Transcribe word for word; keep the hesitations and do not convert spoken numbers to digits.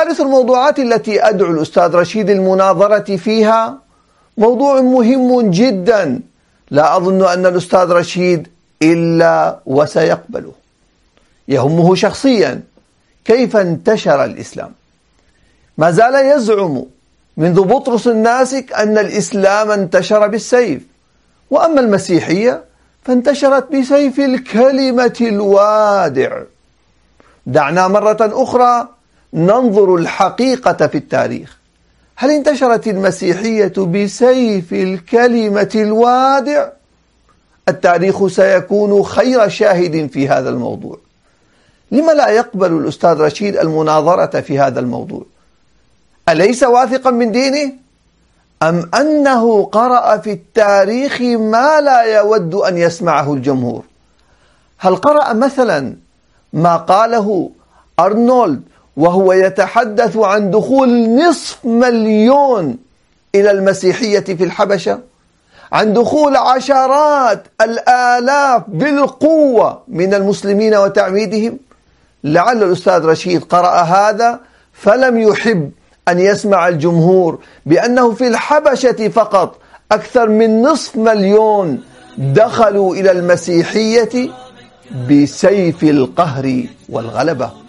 ثالث الموضوعات التي أدعو الأستاذ رشيد المناظرة فيها موضوع مهم جدا، لا أظن أن الأستاذ رشيد إلا وسيقبله. يهمه شخصيا كيف انتشر الإسلام. ما زال يزعم منذ بطرس الناسك أن الإسلام انتشر بالسيف، وأما المسيحية فانتشرت بسيف الكلمة الوادع. دعنا مرة أخرى ننظر الحقيقة في التاريخ. هل انتشرت المسيحية بسيف الكلمة الوادع؟ التاريخ سيكون خير شاهد في هذا الموضوع. لما لا يقبل الأستاذ رشيد المناظرة في هذا الموضوع؟ أليس واثقا من دينه؟ أم أنه قرأ في التاريخ ما لا يود أن يسمعه الجمهور؟ هل قرأ مثلا ما قاله أرنولد وهو يتحدث عن دخول نصف مليون إلى المسيحية في الحبشة، عن دخول عشرات الآلاف بالقوة من المسلمين وتعميدهم؟ لعل الأستاذ رشيد قرأ هذا فلم يحب أن يسمع الجمهور بأنه في الحبشة فقط أكثر من نصف مليون دخلوا إلى المسيحية بسيف القهر والغلبة.